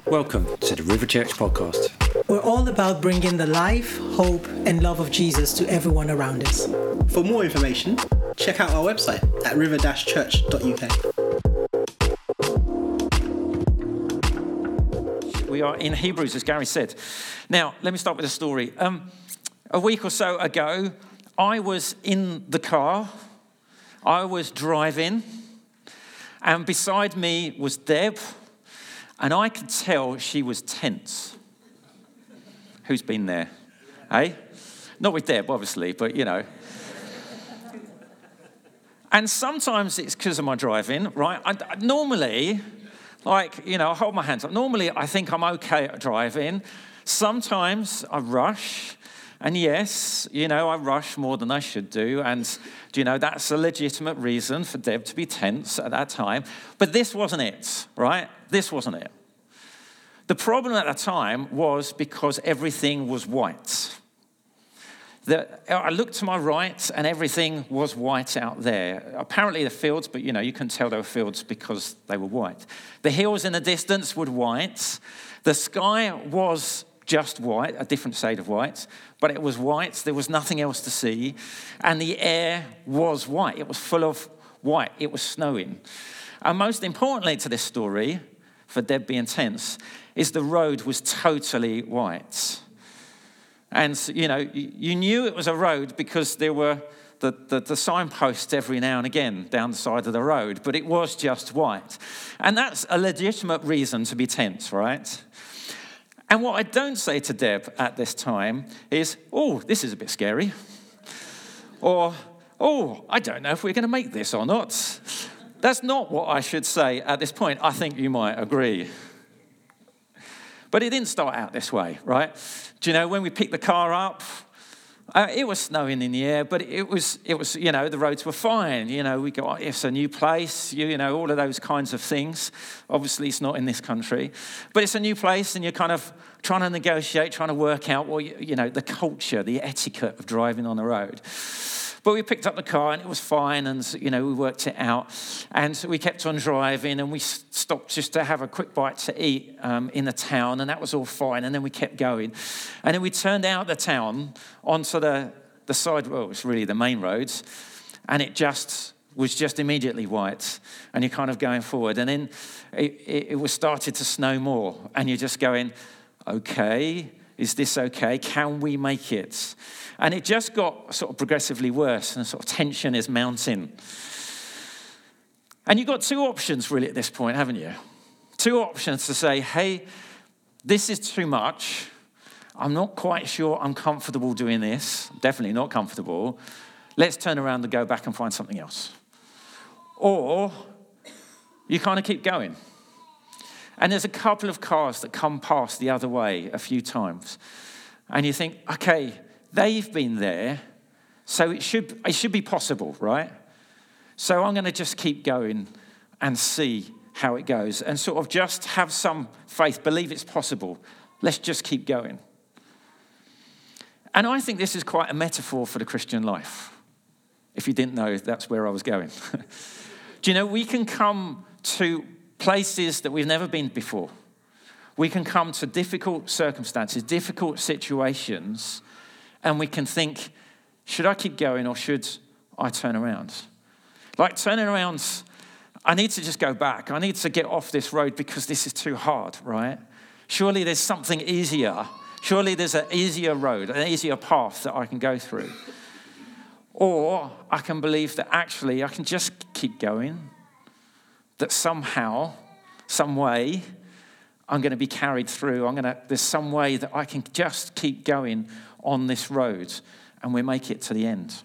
Welcome to the River Church podcast. We're all about bringing the life, hope, and love of Jesus to everyone around us. For more information, check out our website at river-church.uk. We are in Hebrews, as Gary said. Now, let me start with a story. A week or so ago, I was in the car. I was driving, and beside me was Deb, and I could tell she was tense. Who's been there? Eh? Not with Deb, obviously, but you know. And sometimes it's because of my driving, right? I normally, I hold my hands up. Normally, I think I'm okay at driving. Sometimes I rush. And yes, I rush more than I should do. And, that's a legitimate reason for Deb to be tense at that time. But this wasn't it, right? This wasn't it. The problem at the time was because everything was white. I looked to my right and everything was white out there. Apparently the fields, but you can tell they were fields because they were white. The hills in the distance were white. The sky was just white, a different shade of white, but it was white. There was nothing else to see. And the air was white. It was full of white. It was snowing. And most importantly to this story, for Deb being tense, is the road was totally white. And, you knew it was a road because there were the signposts every now and again down the side of the road, but it was just white. And that's a legitimate reason to be tense, right? And what I don't say to Deb at this time is, oh, this is a bit scary. Or, oh, I don't know if we're going to make this or not. That's not what I should say at this point. I think you might agree. But it didn't start out this way, right? Do you know, when we picked the car up, it was snowing in the air, but it was, the roads were fine. It's a new place, all of those kinds of things. Obviously, it's not in this country. But it's a new place, and you're kind of trying to negotiate, trying to work out, the culture, the etiquette of driving on the road. But we picked up the car, and it was fine, and, we worked it out. And we kept on driving, and we stopped just to have a quick bite to eat in the town, and that was all fine. And then we kept going. And then we turned out the town onto the side, well, it was really the main roads, and it was just immediately white, and you're kind of going forward. And then it was started to snow more, and you're just going, okay, is this okay? Can we make it? And it just got sort of progressively worse, and sort of tension is mounting. And you've got two options really at this point, haven't you? Two options to say, hey, this is too much. I'm not quite sure I'm comfortable doing this. Definitely not comfortable. Let's turn around and go back and find something else. Or you kind of keep going. And there's a couple of cars that come past the other way a few times. And you think, okay, they've been there, so it should be possible, right? So I'm going to just keep going and see how it goes and sort of just have some faith, believe it's possible. Let's just keep going. And I think this is quite a metaphor for the Christian life. If you didn't know, that's where I was going. Do you know, we can come to places that we've never been before. We can come to difficult circumstances, difficult situations, and we can think, should I keep going or should I turn around? Like turning around, I need to just go back. I need to get off this road because this is too hard, right? Surely there's something easier. Surely there's an easier road, an easier path that I can go through. Or I can believe that actually I can just keep going, that somehow, some way, I'm going to be carried through. There's some way that I can just keep going on this road and we make it to the end.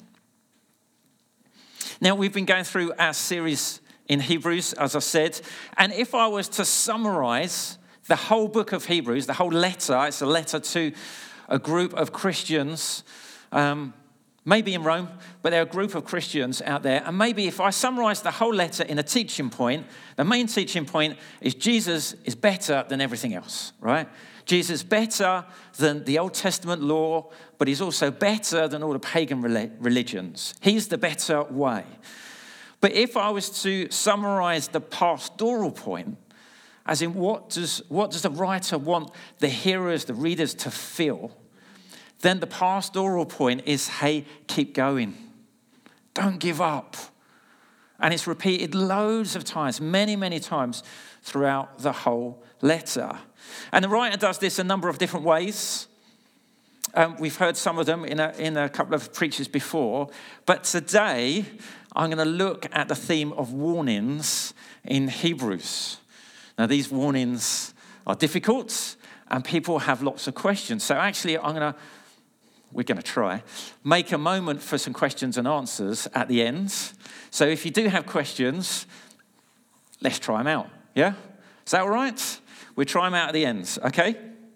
Now, we've been going through our series in Hebrews, as I said, and if I was to summarize the whole book of Hebrews, the whole letter, it's a letter to a group of Christians, maybe in Rome, but there are a group of Christians out there. And maybe if I summarize the whole letter in a teaching point, the main teaching point is Jesus is better than everything else, right? Jesus is better than the Old Testament law, but he's also better than all the pagan religions. He's the better way. But if I was to summarize the pastoral point, as in what does the writer want the hearers, the readers to feel, then the pastoral point is, hey, keep going. Don't give up. And it's repeated loads of times, many, many times throughout the whole letter. And the writer does this a number of different ways. We've heard some of them in a couple of preachers before. But today, I'm going to look at the theme of warnings in Hebrews. Now, these warnings are difficult, and people have lots of questions. So actually, we're going to try, make a moment for some questions and answers at the end. So if you do have questions, let's try them out, yeah? Is that all right? We'll try them out at the end, okay?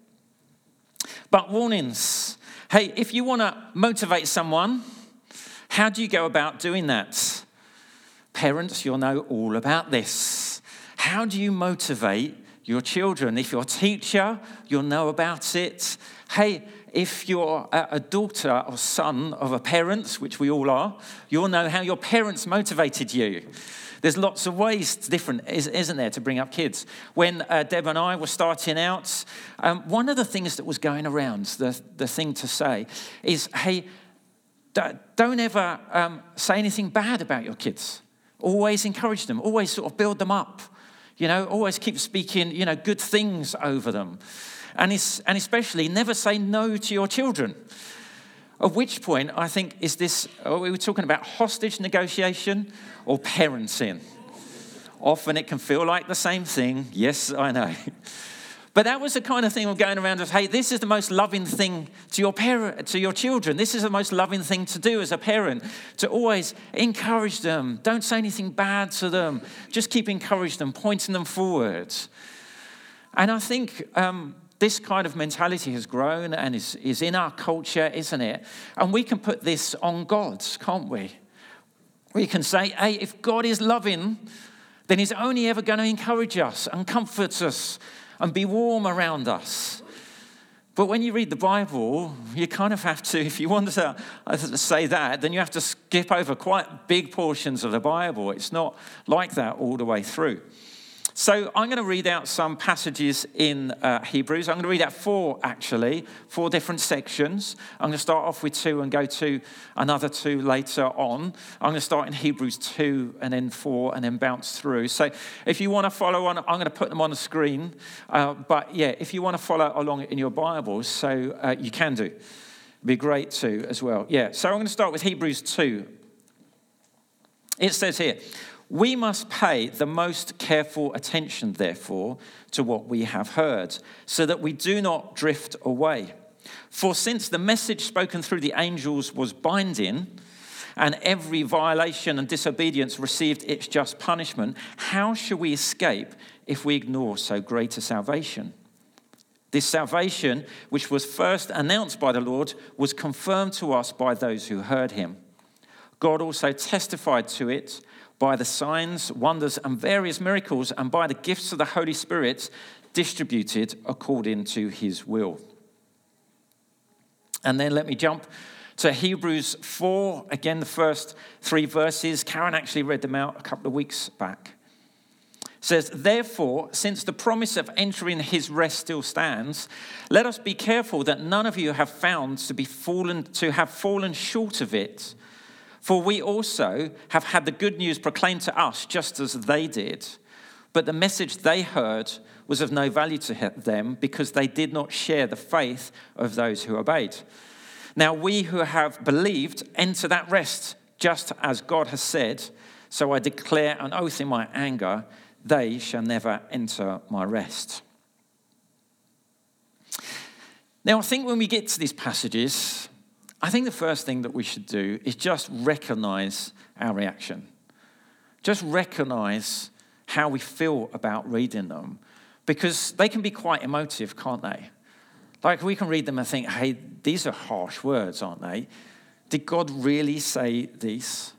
But warnings. Hey, if you want to motivate someone, how do you go about doing that? Parents, you'll know all about this. How do you motivate your children? If you're a teacher, you'll know about it. Hey, if you're a daughter or son of a parent, which we all are, you'll know how your parents motivated you. There's lots of ways different, isn't there, to bring up kids. When Deb and I were starting out, one of the things that was going around, the thing to say, is, hey, don't ever say anything bad about your kids. Always encourage them. Always sort of build them up. Always keep speaking, good things over them. And especially never say no to your children. At which point, I think, we were talking about hostage negotiation or parenting. Often it can feel like the same thing. Yes, I know. But that was the kind of thing of going around of, hey, this is the most loving thing to your children. This is the most loving thing to do as a parent, to always encourage them. Don't say anything bad to them. Just keep encouraging them, pointing them forward. And I think this kind of mentality has grown and is in our culture, isn't it? And we can put this on God, can't we? We can say, hey, if God is loving, then he's only ever going to encourage us and comfort us and be warm around us. But when you read the Bible, you kind of have to, if you want to say that, then you have to skip over quite big portions of the Bible. It's not like that all the way through. So I'm going to read out some passages in Hebrews. I'm going to read out four different sections. I'm going to start off with 2 and go to another 2 later on. I'm going to start in Hebrews 2 and then 4 and then bounce through. So if you want to follow on, I'm going to put them on the screen. But yeah, if you want to follow along in your Bibles, so you can do. It'd be great too as well. Yeah, so I'm going to start with Hebrews 2. It says here, we must pay the most careful attention, therefore, to what we have heard, so that we do not drift away. For since the message spoken through the angels was binding, and every violation and disobedience received its just punishment, how shall we escape if we ignore so great a salvation? This salvation, which was first announced by the Lord, was confirmed to us by those who heard him. God also testified to it by the signs, wonders, and various miracles, and by the gifts of the Holy Spirit distributed according to his will. And then let me jump to Hebrews 4. Again, the first 3 verses. Karen actually read them out a couple of weeks back. It says, therefore, since the promise of entering his rest still stands, let us be careful that none of you have found to have fallen short of it. For we also have had the good news proclaimed to us just as they did. But the message they heard was of no value to them because they did not share the faith of those who obeyed. Now we who have believed enter that rest just as God has said. So I declare an oath in my anger, they shall never enter my rest. Now I think when we get to these passages, I think the first thing that we should do is just recognize our reaction. Just recognize how we feel about reading them. Because they can be quite emotive, can't they? Like we can read them and think, hey, these are harsh words, aren't they? Did God really say these?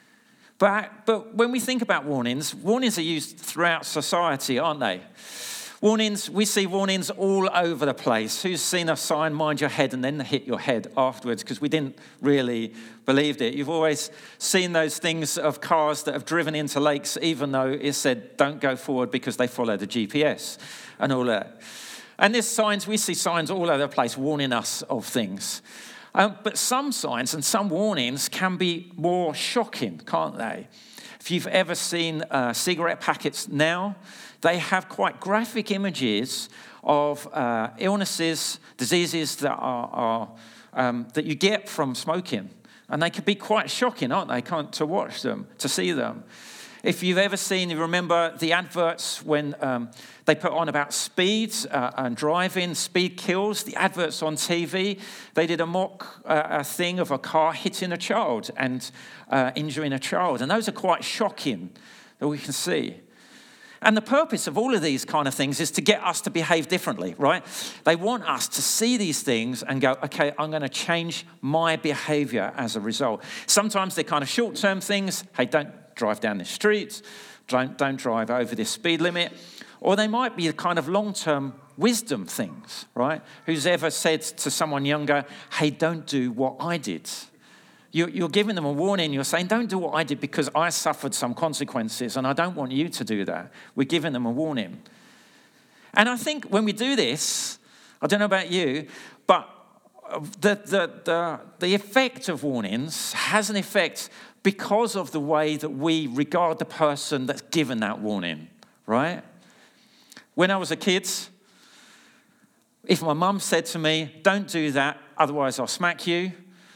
But when we think about warnings are used throughout society, aren't they? Warnings, we see warnings all over the place. Who's seen a sign, mind your head, and then hit your head afterwards because we didn't really believe it? You've always seen those things of cars that have driven into lakes, even though it said don't go forward because they follow the GPS and all that. And there's signs, we see signs all over the place warning us of things. But some signs and some warnings can be more shocking, can't they? If you've ever seen cigarette packets now, they have quite graphic images of illnesses, diseases that are that you get from smoking. And they can be quite shocking, aren't they, to watch them, to see them. If you've ever seen, you remember the adverts when they put on about speed and driving, speed kills, the adverts on TV, they did a mock thing of a car hitting a child and injuring a child. And those are quite shocking that we can see. And the purpose of all of these kind of things is to get us to behave differently, right? They want us to see these things and go, okay, I'm going to change my behavior as a result. Sometimes they're kind of short-term things. Hey, don't drive down the street. Don't drive over this speed limit. Or they might be the kind of long-term wisdom things, right? Who's ever said to someone younger, hey, don't do what I did? You're giving them a warning. You're saying, don't do what I did because I suffered some consequences and I don't want you to do that. We're giving them a warning. And I think when we do this, I don't know about you, but the effect of warnings has an effect because of the way that we regard the person that's given that warning, right? When I was a kid, if my mum said to me, don't do that, otherwise I'll smack you,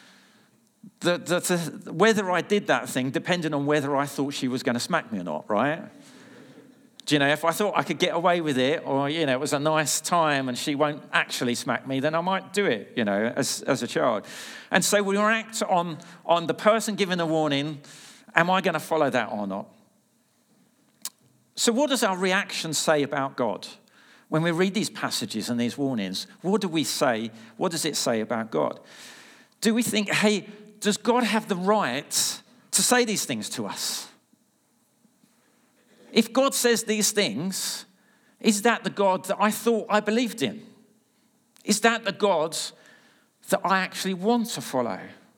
whether I did that thing depended on whether I thought she was going to smack me or not, right? Do you know, if I thought I could get away with it or, you know, it was a nice time and she won't actually smack me, then I might do it, you know, as a child. And so we react on the person giving the warning, am I going to follow that or not? So what does our reaction say about God? When we read these passages and these warnings, what do we say? What does it say about God? Do we think, hey, does God have the right to say these things to us? If God says these things, is that the God that I thought I believed in? Is that the God that I actually want to follow?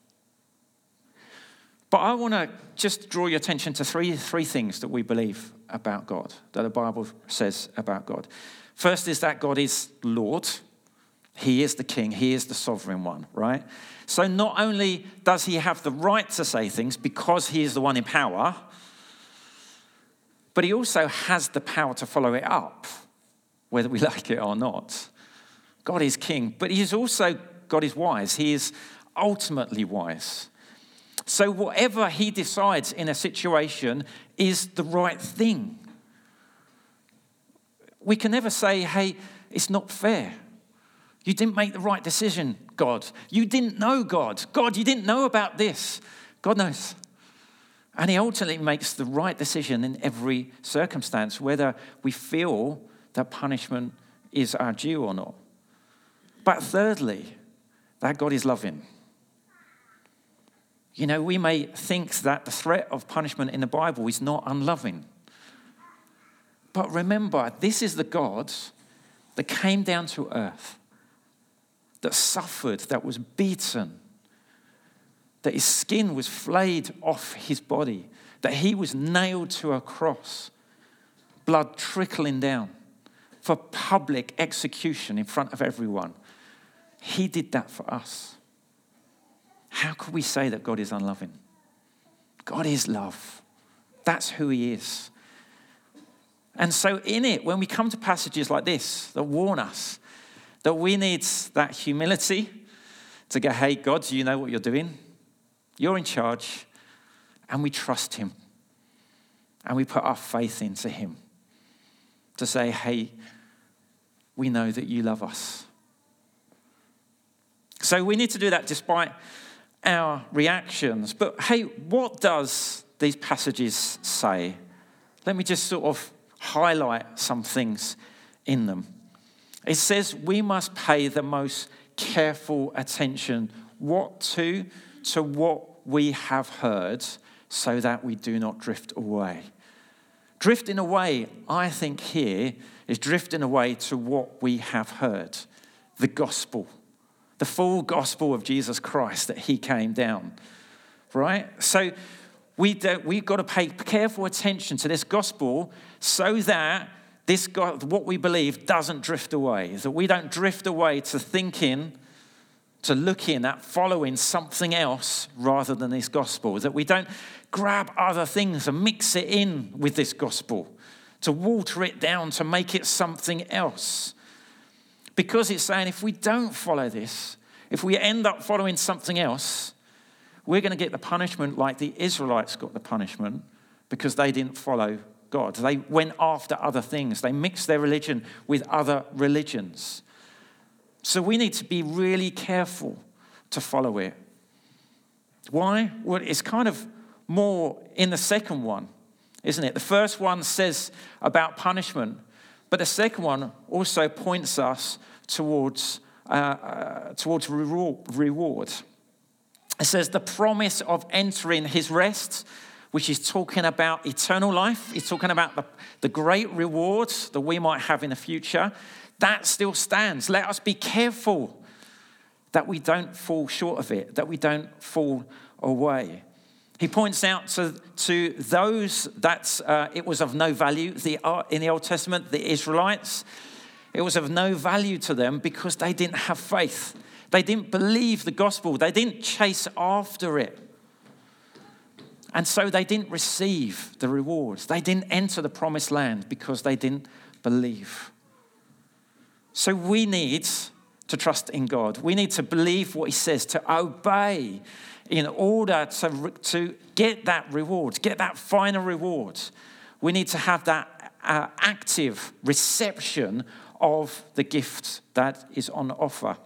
But I want to just draw your attention to three things that we believe about God, that the Bible says about God. First is that God is Lord. He is the King. He is the sovereign one, right? So not only does he have the right to say things because he is the one in power, but he also has the power to follow it up, whether we like it or not. God is King, but God is wise. He is ultimately wise. So whatever he decides in a situation is the right thing. We can never say, hey, it's not fair. You didn't make the right decision, God. You didn't know, God. God, you didn't know about this. God knows. And he ultimately makes the right decision in every circumstance, whether we feel that punishment is our due or not. But thirdly, that God is loving. You know, we may think that the threat of punishment in the Bible is not unloving. But remember, this is the God that came down to earth, that suffered, that was beaten, that his skin was flayed off his body, that he was nailed to a cross, blood trickling down for public execution in front of everyone. He did that for us. How could we say that God is unloving? God is love. That's who he is. And so in it, when we come to passages like this that warn us that we need that humility to go, hey, God, you know what you're doing. You're in charge. And we trust him. And we put our faith into him to say, hey, we know that you love us. So we need to do that despite our reactions. But hey, what does these passages say? Let me just sort of highlight some things in them. It says we must pay the most careful attention to what we have heard so that we do not drift away. Drifting away, I think here, is drifting away to what we have heard, the gospel, the full gospel of Jesus Christ, that he came down, right? So we've got to pay careful attention to this gospel so that this God, what we believe, doesn't drift away, that we don't drift away to thinking, to looking at following something else rather than this gospel, that we don't grab other things and mix it in with this gospel, to water it down, to make it something else. Because it's saying if we don't follow this, if we end up following something else, we're going to get the punishment like the Israelites got the punishment because they didn't follow God. They went after other things. They mixed their religion with other religions. So we need to be really careful to follow it. Why? Well, it's kind of more in the second one, isn't it? The first one says about punishment, but the second one also points us towards reward. It says the promise of entering his rest, which is talking about eternal life. It's talking about the great rewards that we might have in the future. That still stands. Let us be careful that we don't fall short of it, that we don't fall away. He points out to those that it was of no value. In the Old Testament, the Israelites, it was of no value to them because they didn't have faith. They didn't believe the gospel. They didn't chase after it. And so they didn't receive the rewards. They didn't enter the promised land because they didn't believe. So we need to trust in God. We need to believe what he says, to obey in order to get that reward, get that final reward. We need to have that active reception of the gift that is on offer.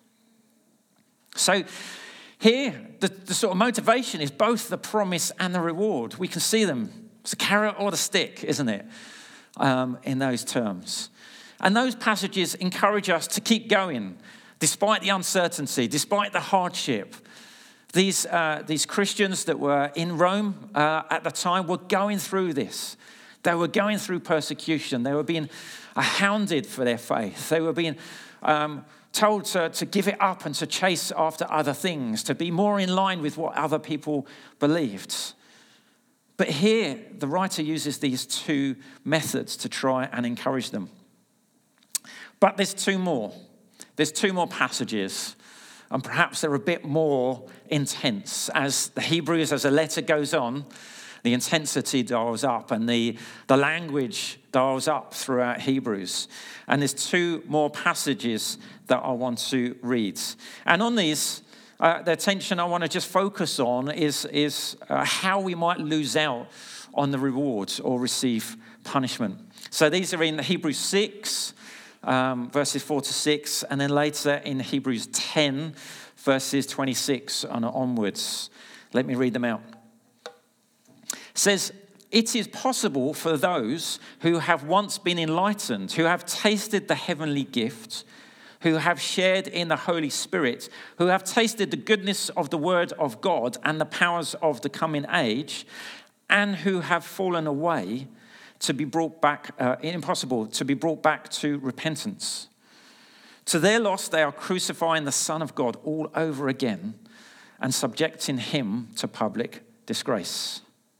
So here, the sort of motivation is both the promise and the reward. We can see them. It's a carrot or the stick, isn't it, in those terms. And those passages encourage us to keep going, despite the uncertainty, despite the hardship. These Christians that were in Rome at the time were going through this. They were going through persecution. They were being hounded for their faith. They were being told to give it up and to chase after other things, to be more in line with what other people believed. But here, the writer uses these two methods to try and encourage them. But there's two more. There's two more passages, and perhaps they're a bit more intense. As the Hebrews, as the letter goes on, the intensity dials up and the language dials up throughout Hebrews. And there's two more passages that I want to read. And on these, the attention I want to just focus on is how we might lose out on the rewards or receive punishment. So these are in Hebrews 6, verses 4 to 6, and then later in Hebrews 10, verses 26 and onwards. Let me read them out. It says, "It is possible for those who have once been enlightened, who have tasted the heavenly gift, who have shared in the Holy Spirit, who have tasted the goodness of the word of God and the powers of the coming age, and who have fallen away, to be brought back, impossible to be brought back to repentance. To their loss, they are crucifying the Son of God all over again and subjecting him to public disgrace."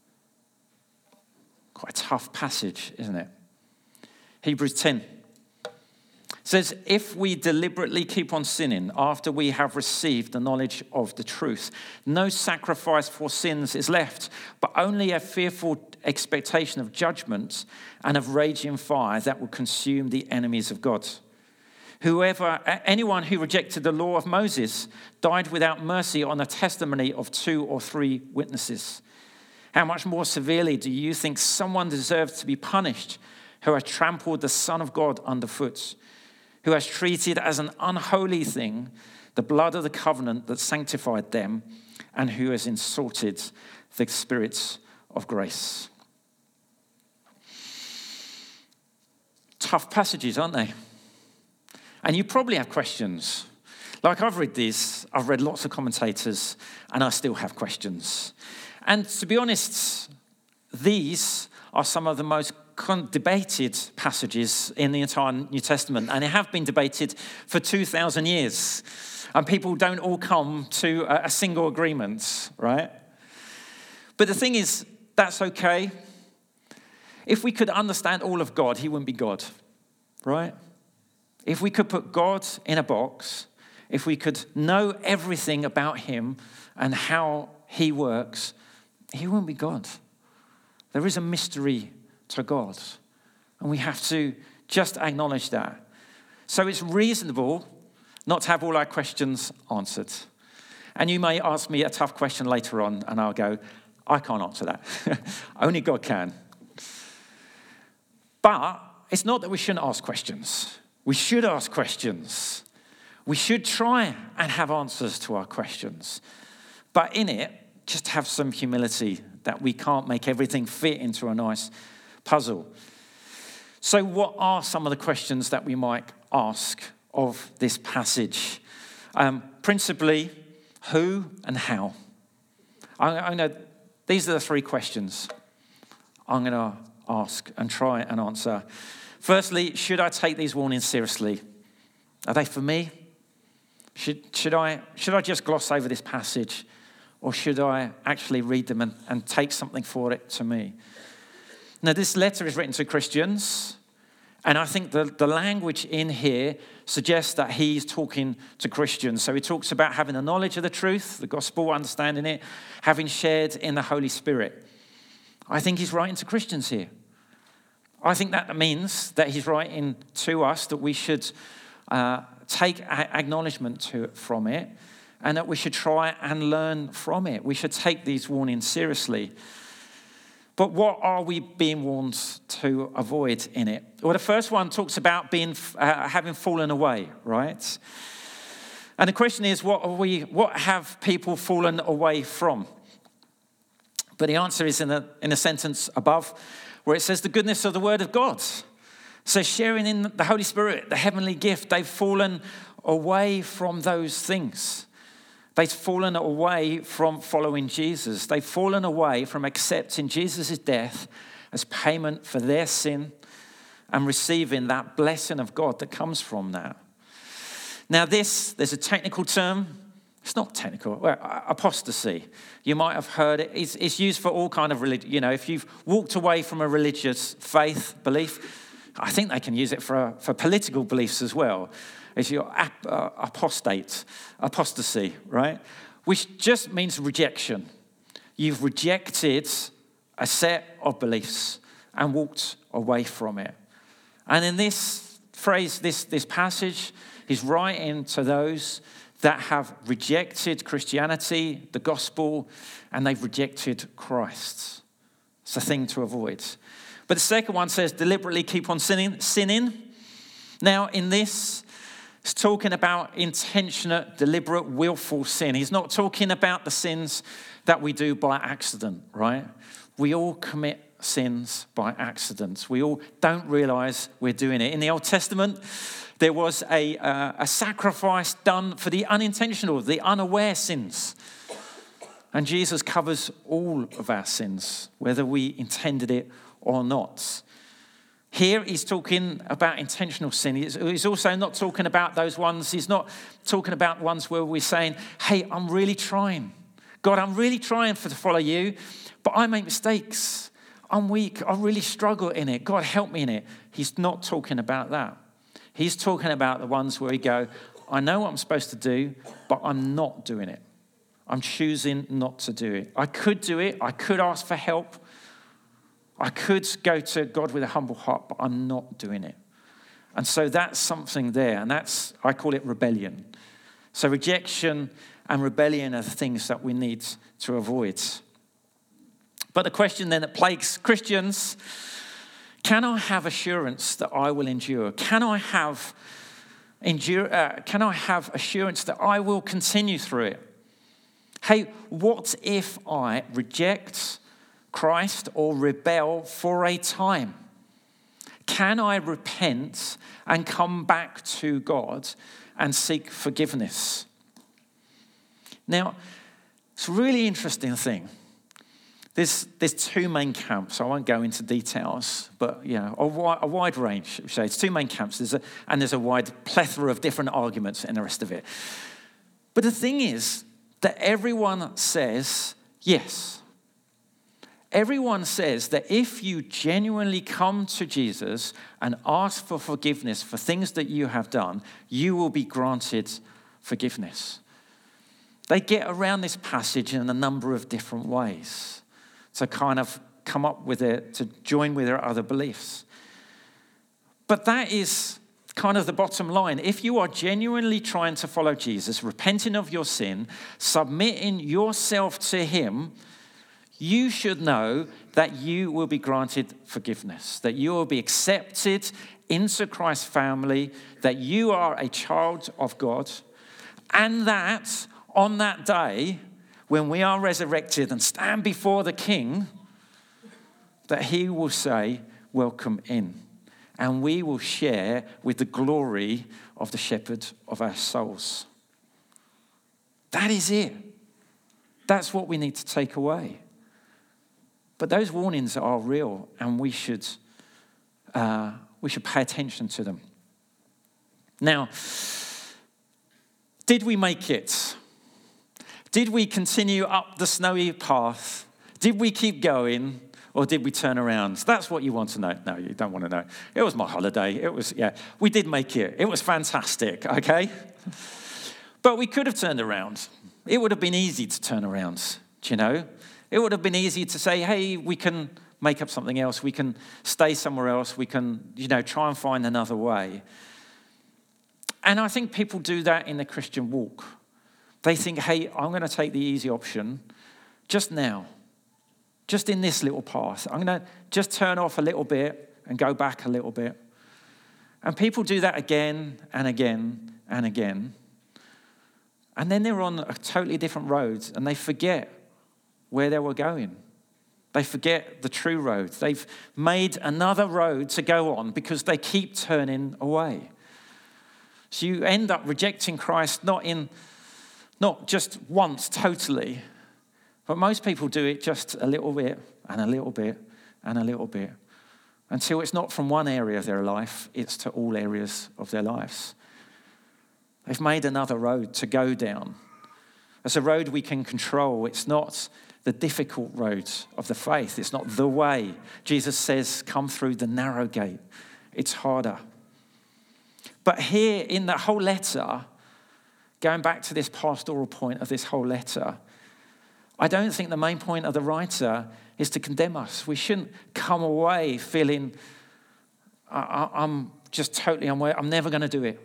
Quite a tough passage, isn't it? Hebrews 10 says, "If we deliberately keep on sinning after we have received the knowledge of the truth, no sacrifice for sins is left, but only a fearful expectation of judgment and of raging fire that will consume the enemies of God. Anyone who rejected the law of Moses died without mercy on the testimony of 2 or 3 witnesses. How much more severely do you think someone deserves to be punished who has trampled the Son of God underfoot, who has treated as an unholy thing the blood of the covenant that sanctified them, and who has insulted the Spirit of grace?" Tough passages, aren't they? And you probably have questions. Like I've read lots of commentators, and I still have questions. And to be honest, these are some of the most debated passages in the entire New Testament, and they have been debated for 2,000 years. And people don't all come to a single agreement, right? But the thing is, that's okay. If we could understand all of God, he wouldn't be God, right? If we could put God in a box, if we could know everything about him and how he works, he wouldn't be God. There is a mystery to God, and we have to just acknowledge that. So it's reasonable not to have all our questions answered. And you may ask me a tough question later on, and I'll go, I can't answer that. Only God can. But it's not that we shouldn't ask questions. We should ask questions. We should try and have answers to our questions. But in it, just have some humility that we can't make everything fit into a nice puzzle. So what are some of the questions that we might ask of this passage? Principally, who and how? I know these are the three questions I'm going to ask and try and answer. Firstly, should I take these warnings seriously? Are they for me? Should I just gloss over this passage, or should I actually read them and take something for it to me? Now, this letter is written to Christians, and I think the language in here suggests that he's talking to Christians. So he talks about having a knowledge of the truth, the gospel, understanding it, having shared in the Holy Spirit. I think he's writing to Christians here. I think that means that he's writing to us that we should take acknowledgement from it, and that we should try and learn from it. We should take these warnings seriously. But what are we being warned to avoid in it? Well, the first one talks about having fallen away, right? And the question is, what have people fallen away from? But the answer is in a sentence above, where it says the goodness of the word of God. So sharing in the Holy Spirit, the heavenly gift, they've fallen away from those things. They've fallen away from following Jesus. They've fallen away from accepting Jesus' death as payment for their sin and receiving that blessing of God that comes from that. Now there's a technical term. It's not technical. Well, apostasy. You might have heard it. It's used for all kind of religion. You know, if you've walked away from a religious faith, belief, I think they can use it for political beliefs as well. If you're apostasy, right? Which just means rejection. You've rejected a set of beliefs and walked away from it. And in this phrase, this passage, he's writing to those that have rejected Christianity, the gospel, and they've rejected Christ. It's a thing to avoid. But the second one says, deliberately keep on sinning. Now, in this, it's talking about intentional, deliberate, willful sin. He's not talking about the sins that we do by accident, right? We all commit sins by accident. We all don't realize we're doing it. In the Old Testament, there was a sacrifice done for the unintentional, the unaware sins. And Jesus covers all of our sins, whether we intended it or not. Here he's talking about intentional sin. He's also not talking about those ones. He's not talking about ones where we're saying, hey, I'm really trying. God, I'm really trying to follow you, but I make mistakes. I'm weak. I really struggle in it. God, help me in it. He's not talking about that. He's talking about the ones where we go, I know what I'm supposed to do, but I'm not doing it. I'm choosing not to do it. I could do it. I could ask for help. I could go to God with a humble heart, but I'm not doing it. And so that's something there, and I call it rebellion. So rejection and rebellion are the things that we need to avoid. But the question then that plagues Christians, can I have assurance that I will endure? Can I have assurance that I will continue through it? Hey, what if I reject Christ or rebel for a time? Can I repent and come back to God and seek forgiveness? Now, it's a really interesting thing There's two main camps. I won't go into details, but a wide range. So it's two main camps. There's a wide plethora of different arguments and the rest of it. But the thing is that everyone says yes. Everyone says that if you genuinely come to Jesus and ask for forgiveness for things that you have done, you will be granted forgiveness. They get around this passage in a number of different ways to kind of come up with it, to join with their other beliefs. But that is kind of the bottom line. If you are genuinely trying to follow Jesus, repenting of your sin, submitting yourself to him, you should know that you will be granted forgiveness, that you will be accepted into Christ's family, that you are a child of God, and that on that day, when we are resurrected and stand before the King, that he will say, welcome in. And we will share with the glory of the shepherd of our souls. That is it. That's what we need to take away. But those warnings are real, and we should pay attention to them. Now, did we make it? Did we continue up the snowy path? Did we keep going, or did we turn around? That's what you want to know. No, you don't want to know. It was my holiday. We did make it. It was fantastic, okay? But we could have turned around. It would have been easy to turn around, do you know? It would have been easy to say, hey, we can make up something else. We can stay somewhere else. We can, try and find another way. And I think people do that in the Christian walk. They think, hey, I'm going to take the easy option just now, just in this little path. I'm going to just turn off a little bit and go back a little bit. And people do that again and again and again. And then they're on a totally different road and they forget where they were going. They forget the true road. They've made another road to go on because they keep turning away. So you end up rejecting Christ not just once totally, but most people do it just a little bit and a little bit and a little bit until it's not from one area of their life, it's to all areas of their lives. They've made another road to go down. It's a road we can control. It's not the difficult road of the faith. It's not the way. Jesus says, come through the narrow gate. It's harder. But here in the whole letter, going back to this pastoral point of this whole letter, I don't think the main point of the writer is to condemn us. We shouldn't come away feeling, I'm just totally unaware, I'm never going to do it.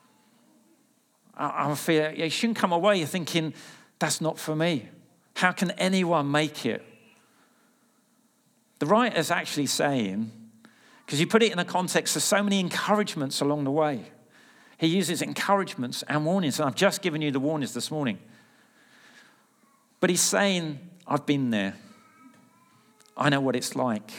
I feel you shouldn't come away thinking, that's not for me. How can anyone make it? The writer's actually saying, because you put it in a context of so many encouragements along the way. He uses encouragements and warnings, and I've just given you the warnings this morning. But he's saying, I've been there. I know what it's like.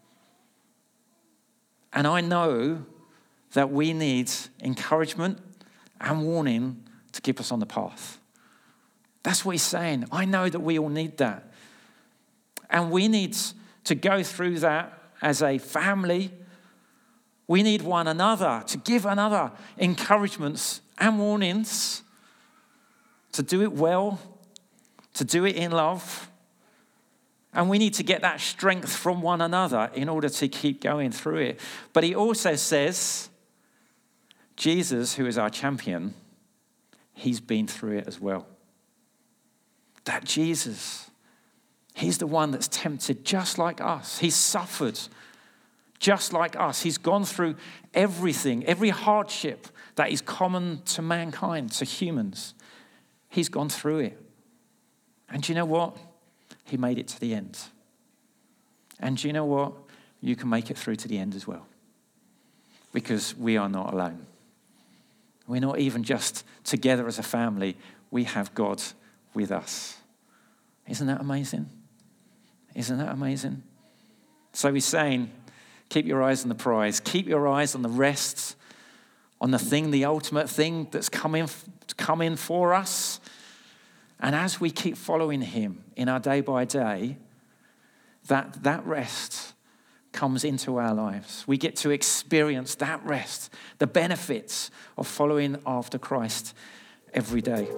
And I know that we need encouragement and warning to keep us on the path. That's what he's saying. I know that we all need that. And we need to go through that as a family. We need one another to give another encouragements and warnings to do it well, to do it in love. And we need to get that strength from one another in order to keep going through it. But he also says, Jesus, who is our champion, he's been through it as well. That Jesus, he's the one that's tempted just like us. He's suffered just like us. He's gone through everything, every hardship that is common to mankind, to humans. He's gone through it. And do you know what? He made it to the end. And do you know what? You can make it through to the end as well. Because we are not alone. We're not even just together as a family. We have God with us. Isn't that amazing? Isn't that amazing? So he's saying, keep your eyes on the prize. Keep your eyes on the rest, on the thing, the ultimate thing that's come in for us. And as we keep following him in our day by day, that rest comes into our lives. We get to experience that rest, the benefits of following after Christ every day.